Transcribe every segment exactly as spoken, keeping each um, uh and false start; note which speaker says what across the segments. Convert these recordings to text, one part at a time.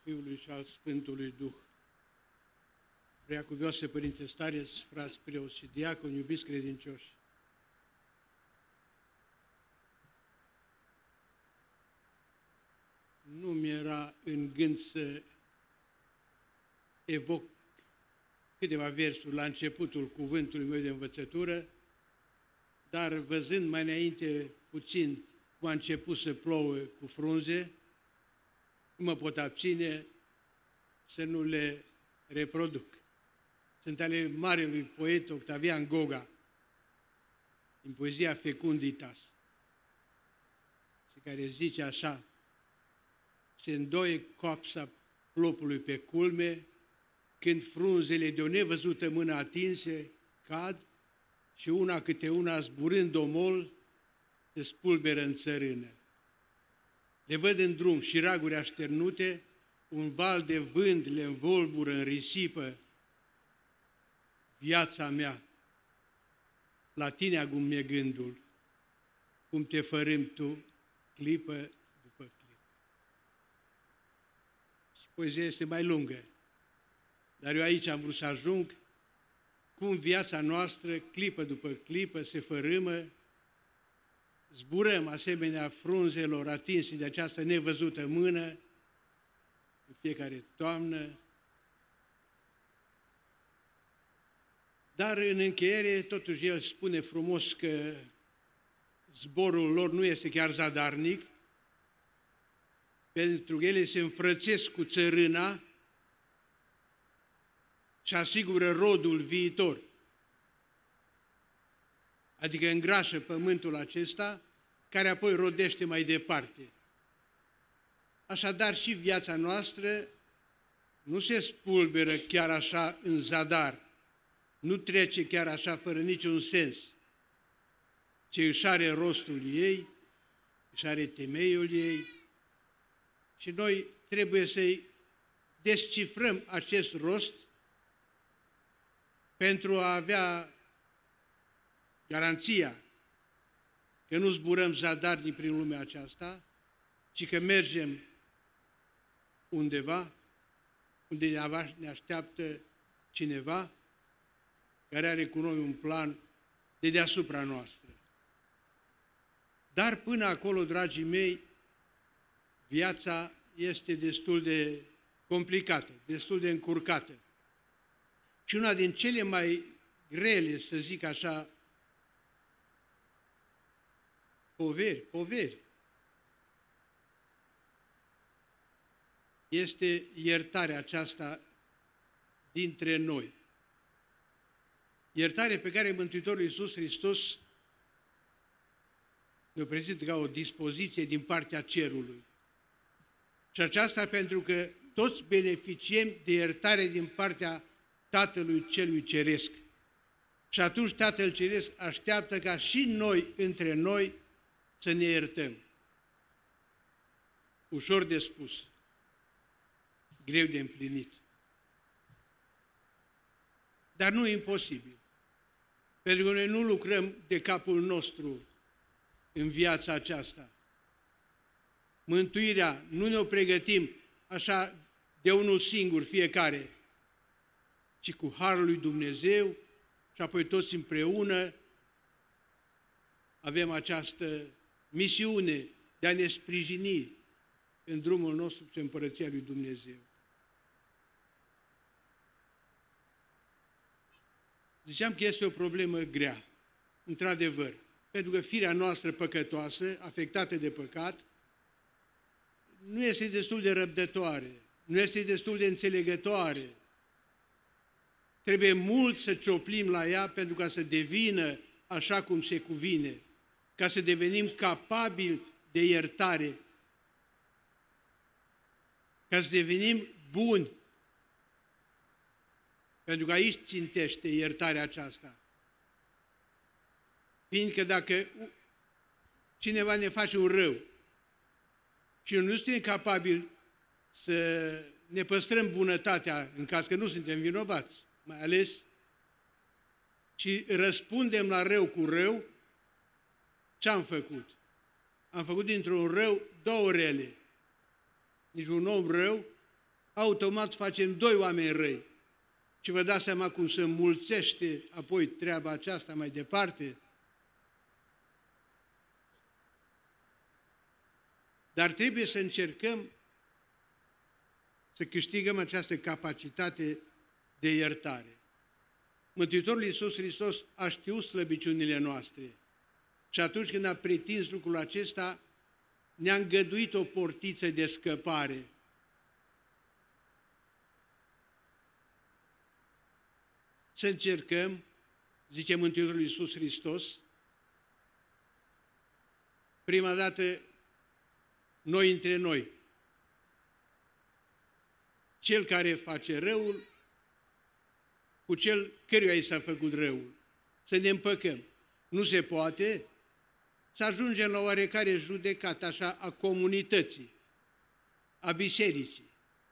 Speaker 1: Fiului și al Sfântului Duh. Preacuvioase Părinte Stareț, frați preoți și diaconi, iubiți credincioși. Nu mi-era în gând să evoc câteva versuri la începutul cuvântului meu de învățătură, dar văzând mai înainte puțin cum a început să plouă cu frunze, nu mă pot abține să nu le reproduc. Sunt ale marelui poet Octavian Goga, din poezia Fecunditas, și care zice așa: se îndoie coapsa plopului pe culme, când frunzele de o nevăzută mână atinse cad și una câte una zburând domol se spulberă în țărână. Le văd în drum și raguri așternute, un val de vânt le învolbură în risipă. Viața mea, la tine agum mi-e gândul, cum te fărâm tu clipă după clipă. Și poezia este mai lungă, dar eu aici am vrut să ajung cum viața noastră, clipă după clipă, se fărâmă, zburăm asemenea frunzelor atinse de această nevăzută mână în fiecare toamnă. Dar în încheiere, totuși, el spune frumos că zborul lor nu este chiar zadarnic, pentru că ele se înfrățesc cu țărâna și asigură rodul viitor. Adică îngrașă pământul acesta, care apoi rodește mai departe. Așadar și viața noastră nu se spulberă chiar așa în zadar, nu trece chiar așa fără niciun sens, ci își are rostul ei, își are temeiul ei și noi trebuie să-i descifrăm acest rost pentru a avea garanția că nu zburăm zadarnic prin lumea aceasta, ci că mergem undeva, unde ne așteaptă cineva care are cu noi un plan de deasupra noastră. Dar până acolo, dragii mei, viața este destul de complicată, destul de încurcată. Și una din cele mai grele, să zic așa, poveri, poveri, este iertarea aceasta dintre noi. Iertare pe care Mântuitorul Iisus Hristos ne-o prezintă ca o dispoziție din partea cerului. Și aceasta pentru că toți beneficiem de iertare din partea Tatălui Celui Ceresc. Și atunci Tatăl Ceresc așteaptă ca și noi, între noi, să ne iertăm. Ușor de spus, greu de împlinit. Dar nu imposibil. Pentru că noi nu lucrăm de capul nostru în viața aceasta. Mântuirea nu ne-o pregătim așa de unul singur fiecare, ci cu harul lui Dumnezeu și apoi toți împreună avem această misiune de a ne sprijini în drumul nostru spre Împărăția lui Dumnezeu. Ziceam că este o problemă grea, într-adevăr, pentru că firea noastră păcătoasă, afectată de păcat, nu este destul de răbdătoare, nu este destul de înțelegătoare. Trebuie mult să cioplim la ea pentru ca să devină așa cum se cuvine, ca să devenim capabili de iertare, ca să devenim buni. Pentru că aici țintește iertarea aceasta. Fiindcă dacă cineva ne face un rău și nu suntem capabili să ne păstrăm bunătatea, în caz că nu suntem vinovați, mai ales, și răspundem la rău cu rău, ce am făcut? Am făcut dintr-un rău două rele. Deci un om rău automat facem doi oameni răi. Și vă dați seama cum se înmulțește apoi treaba aceasta mai departe. Dar trebuie să încercăm să câștigăm această capacitate de iertare. Mântuitorul Iisus Hristos a știut slăbiciunile noastre și atunci când a pretins lucrul acesta, ne-a îngăduit o portiță de scăpare. Să încercăm, zice Mântuitorul Iisus Hristos, prima dată noi între noi. Cel care face răul cu cel căruia i s-a făcut răul. Să ne împăcăm. Nu se poate să ajungem la oarecare judecată așa a comunității, a bisericii.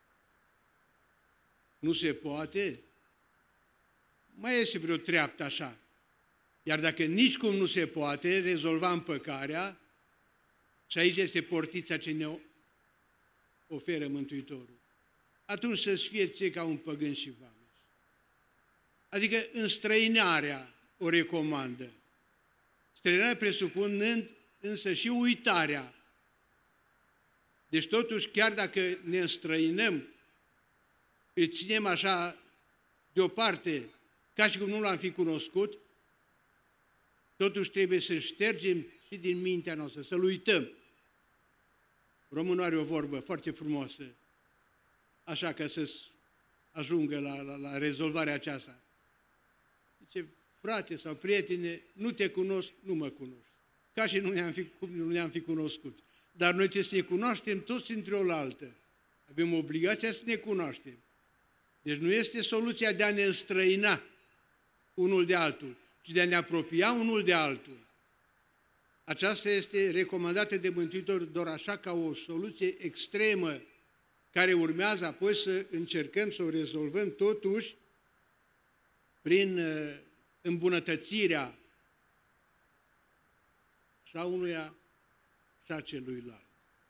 Speaker 1: Nu se poate. Mai este vreo treaptă așa. Iar dacă nici cum nu se poate rezolva împăcarea, și aici este portița ce ne oferă Mântuitorul, atunci să-ți fie ție ca un păgân și vameș. Adică înstrăinarea o recomandă. Străinarea presupunând însă și uitarea. Deci totuși, chiar dacă ne înstrăinăm, îl ținem așa deoparte, ca și cum nu l-am fi cunoscut, totuși trebuie să ștergem și din mintea noastră, să-l uităm. Românul are o vorbă foarte frumoasă, așa ca să ajungă la, la, la rezolvarea aceasta. Zice, frate sau prietene, nu te cunosc, nu mă cunoști. Ca și nu ne-am fi, nu ne-am fi cunoscut. Dar noi trebuie să ne cunoaștem toți între oaltă. Avem obligația să ne cunoaștem. Deci nu este soluția de a ne înstrăina unul de altul, ci de a ne apropia unul de altul. Aceasta este recomandată de Mântuitor doar așa ca o soluție extremă, care urmează apoi să încercăm să o rezolvăm totuși prin îmbunătățirea și a unuia și a celuilalt.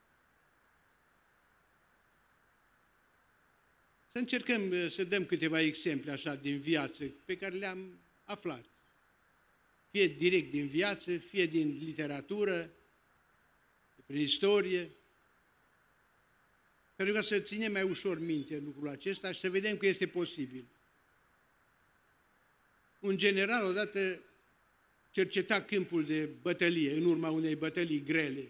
Speaker 1: Să încercăm să dăm câteva exemple așa din viață pe care le-am aflat. Fie direct din viață, fie din literatură, prin istorie, pentru ca să ținem mai ușor minte lucrul acesta și să vedem că este posibil. Un general odată cerceta câmpul de bătălie în urma unei bătălii grele.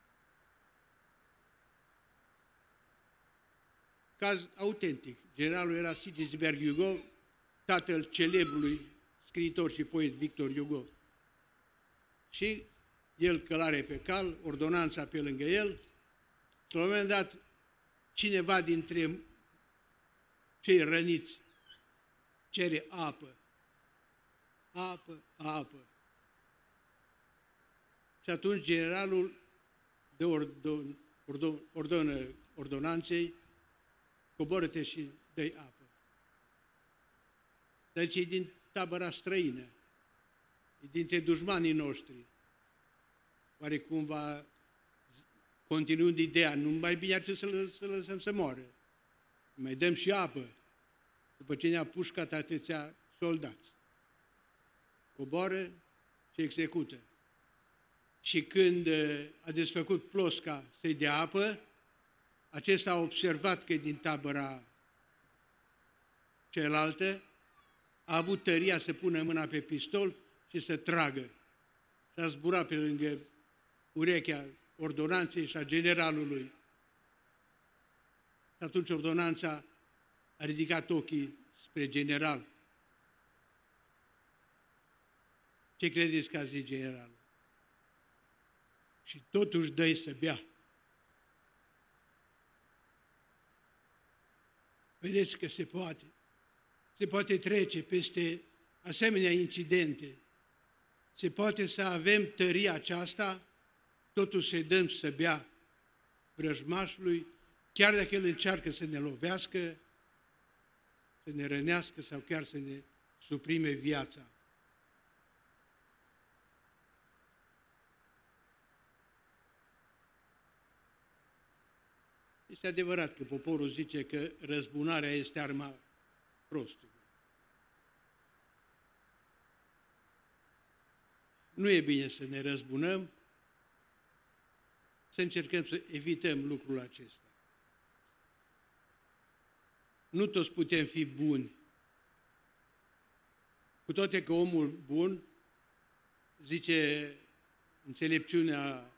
Speaker 1: Caz autentic. Generalul era Sigisbert Hugo, tatăl celebrului scriitor și poet Victor Hugo. Și el călare pe cal, ordonanța pe lângă el, și la un moment dat cineva dintre cei răniți cere apă. Apă, apă. Și atunci generalul de ordon, ordon, ordonă ordonanței, coboră-te și dă-i apă. Deci e din tabăra străină, e dintre dușmanii noștri. Oare cumva, continuând ideea, nu mai bine ar fi să, lă, să lăsăm să moară. Mai dăm și apă, după ce ne-a pușcat atâția soldați. Coboară și execută. Și când a desfăcut plosca să-i dea apă, acesta a observat că din tabăra cealaltă a avut tăria să pună mâna pe pistol și să tragă. Și a zburat pe lângă urechea ordonanței și a generalului. Și atunci ordonanța a ridicat ochii spre general. Ce credeți că a zis generalul? Și totuși dă-i să bea. Vedeți că se poate. Se poate trece peste asemenea incidente. Se poate să avem tăria aceasta, totuși să-i dăm să bea vrăjmașului, chiar dacă el încearcă să ne lovească, să ne rănească sau chiar să ne suprime viața. Este adevărat că poporul zice că răzbunarea este arma prostului. Nu e bine să ne răzbunăm, să încercăm să evităm lucrul acesta. Nu toți putem fi buni. Cu toate că omul bun, zice înțelepciunea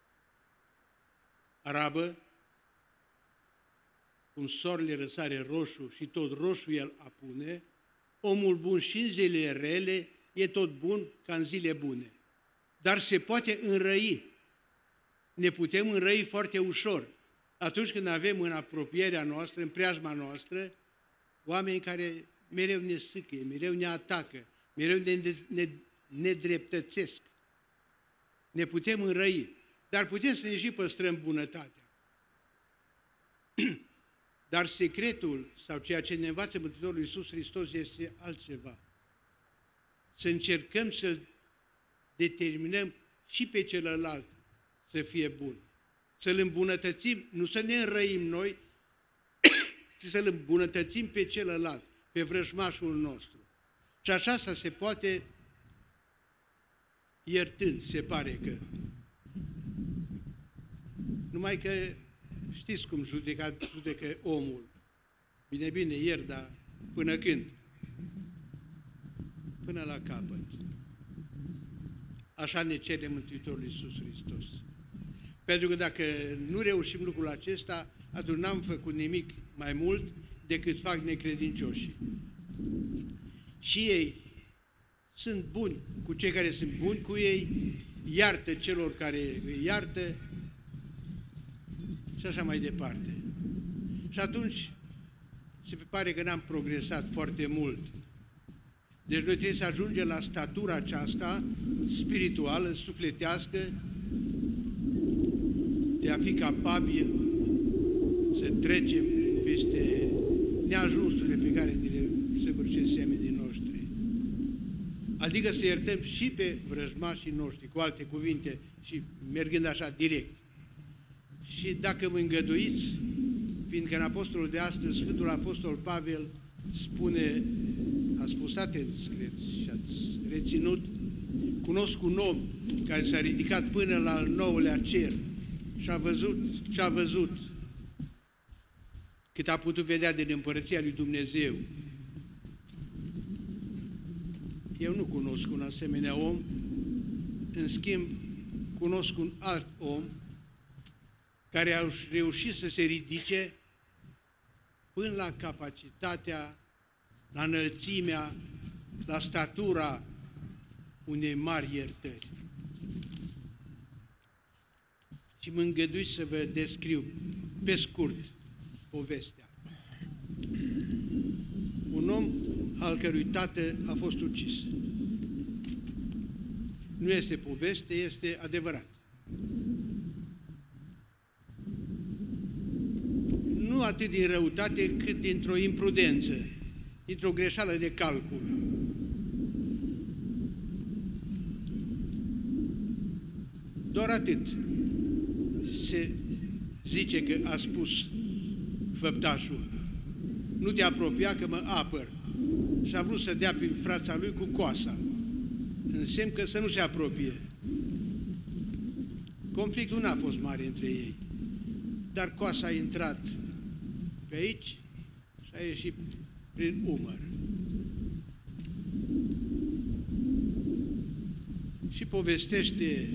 Speaker 1: arabă, cum soarele răsare roșu și tot roșu el apune, omul bun și în zile rele e tot bun ca în zile bune. Dar se poate înrăi. Ne putem înrăi foarte ușor. Atunci când avem în apropierea noastră, în preajma noastră, oameni care mereu ne sâcăie, mereu ne atacă, mereu ne, ne, ne dreptățesc. Ne putem înrăi, dar putem să ne și păstrăm bunătatea. Dar secretul sau ceea ce ne învață Mântuitorul Iisus Hristos este altceva. Să încercăm să determinăm și pe celălalt să fie bun. Să-l îmbunătățim, nu să ne înrăim noi, ci să-l îmbunătățim pe celălalt, pe vrăjmașul nostru. Și așa se poate iertând, se pare că. Numai că știți cum judecă, judecă omul. Bine, bine, ieri, dar până când? Până la capăt. Așa ne cere Mântuitorul Iisus Hristos. Pentru că dacă nu reușim lucrul acesta, atunci n-am făcut nimic mai mult decât fac necredincioșii. Și ei sunt buni cu cei care sunt buni cu ei, iartă celor care îi iartă și așa mai departe. Și atunci se pare că n-am progresat foarte mult. Deci noi trebuie să ajungem la statura aceasta spirituală, sufletească, de a fi capabil să trecem peste neajunsurile pe care ni le săvârșesc semenii noștri. Adică să iertăm și pe vrăjmașii noștri, cu alte cuvinte, și mergând așa direct. Și dacă mă îngăduiți, fiindcă în apostolul de astăzi, Sfântul Apostol Pavel spune, a spus toate scrieți și ați reținut, cunosc un om care s-a ridicat până la al nouălea cer și a văzut ce a văzut, cât a putut vedea din împărăția lui Dumnezeu. Eu nu cunosc un asemenea om, în schimb, cunosc un alt om care a reușit să se ridice până la capacitatea, la înălțimea, la statura unei mari iertări. Și mă îngăduiți să vă descriu pe scurt povestea. Un om al cărui tată a fost ucis. Nu este poveste, este adevărat. Nu atât din răutate, cât dintr-o imprudență, dintr-o greșeală de calcul. Doar atât se zice că a spus făptașul. Nu te apropia că mă apăr. Și a vrut să dea prin frața lui cu coasa, în semn că să nu se apropie. Conflictul n-a fost mare între ei, dar coasa a intrat pe aici și a ieșit prin umăr. Și povestește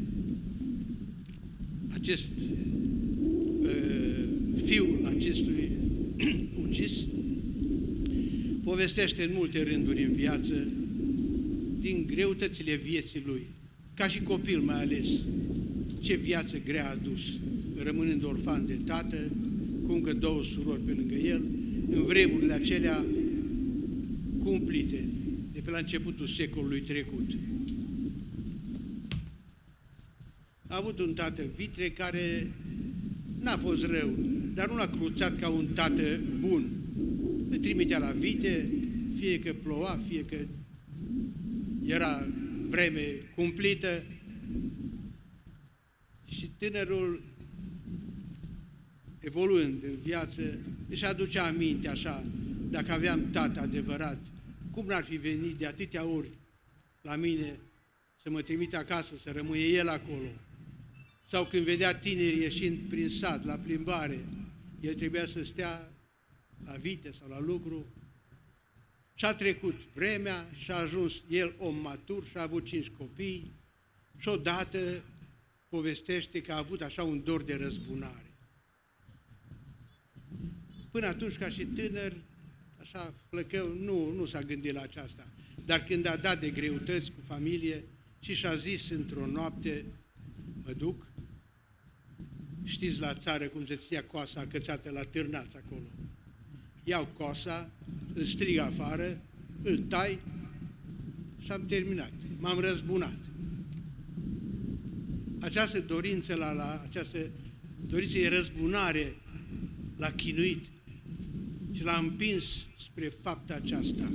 Speaker 1: acest uh, fiul acestui ucis, povestește în multe rânduri în viață din greutățile vieții lui, ca și copil mai ales, ce viață grea a dus, rămânând orfan de tată, cu încă două surori pe lângă el, în vremurile acelea cumplite, de pe la începutul secolului trecut. A avut un tată vitre care n-a fost rău, dar nu l-a cruțat ca un tată bun. Îl trimitea la vite, fie că ploua, fie că era vreme cumplită, și tânărul evoluând în viață, își aducea aminte așa, dacă aveam tată adevărat, cum n-ar fi venit de atâtea ori la mine să mă trimite acasă, să rămâie el acolo. Sau când vedea tineri ieșind prin sat, la plimbare, el trebuia să stea la vite sau la lucru. Și-a trecut vremea și a ajuns el om matur și a avut cinci copii și odată povestește că a avut așa un dor de răzbunare. Până atunci, ca și tânăr, așa flăcău, nu, nu s-a gândit la aceasta. Dar când a dat de greutăți cu familie și și-a zis într-o noapte, mă duc, știți la țară cum se ția coasa acățată la târnați acolo. Iau coasa, îl strig afară, îl tai și am terminat. M-am răzbunat. Această dorință, la, la această dorință de răzbunare l-a chinuit și l-a împins spre fapta aceasta.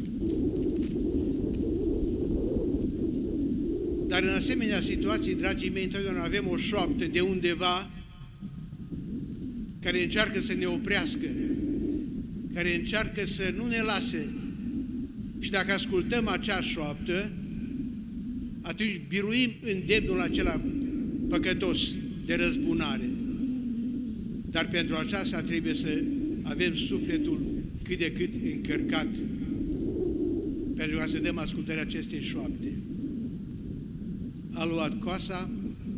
Speaker 1: Dar în asemenea situații, dragii mei, întotdeauna avem o șoaptă de undeva care încearcă să ne oprească, care încearcă să nu ne lase. Și dacă ascultăm acea șoaptă, atunci biruim îndemnul acela păcătos de răzbunare. Dar pentru aceasta trebuie să avem sufletul cât de cât încărcat pentru ca să dăm ascultarea acestei șoapte. A luat coasa,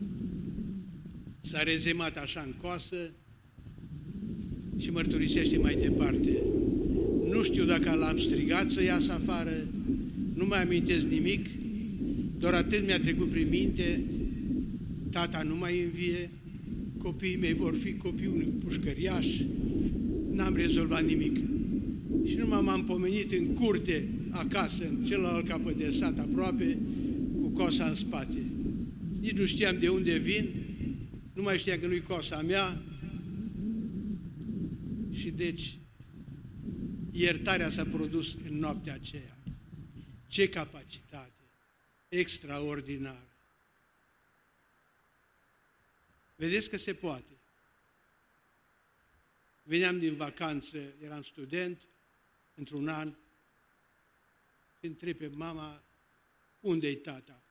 Speaker 1: s-a rezemat așa în coasă și mărturisește mai departe. Nu știu dacă l-am strigat să iasă afară, nu mai amintesc nimic, doar atât mi-a trecut prin minte, tata nu mai învie, copiii mei vor fi copii unui pușcăriaș, n-am rezolvat nimic. Și numai m-am pomenit în curte, acasă, în celălalt capăt de sat aproape, cu coasa în spate. Nici nu știam de unde vin, nu mai știam că nu-i coasa mea. Și deci, iertarea s-a produs în noaptea aceea. Ce capacitate extraordinară! Vedeți că se poate. Veneam din vacanță, eram student, într-un an, și întreb pe mama, unde-i tata?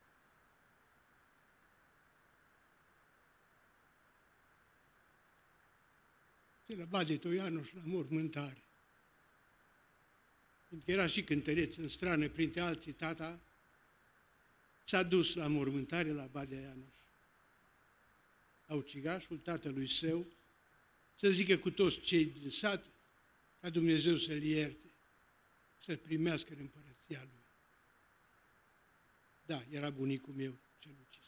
Speaker 1: De la Bade Toianu și la mormântare. Pentru că era și cântăreț în strană, printre alții, tata s-a dus la mormântare la Badea Ianuș. La ucigașul tatălui său, să zică cu toți cei din sat, ca Dumnezeu să-l ierte, să-l primească în împărăția lui. Da, era bunicul meu cel ucis.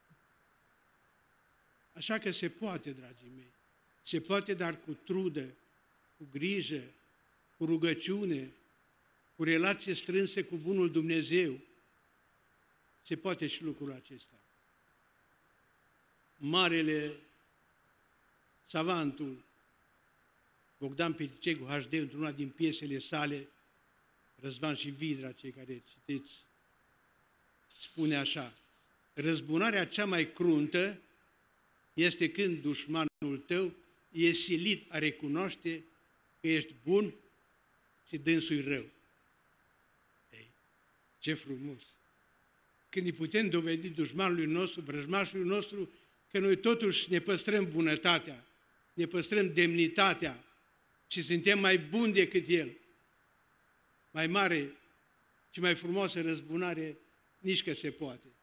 Speaker 1: Așa că se poate, dragii mei, se poate, dar cu trudă, cu grijă, cu rugăciune, cu relație strânse cu bunul Dumnezeu. Se poate și lucrul acesta. Marele savantul Bogdan Peticegu H D, într-una din piesele sale, Răzvan și Vidra, cei care citeți, spune așa: răzbunarea cea mai cruntă este când dușmanul tău e silit a recunoaște că ești bun și dânsul-i rău. Ei, ce frumos! Când îi putem dovedi dușmanului nostru, vrăjmașului nostru, că noi totuși ne păstrăm bunătatea, ne păstrăm demnitatea și suntem mai buni decât el. Mai mare și mai frumoasă răzbunare nici că se poate.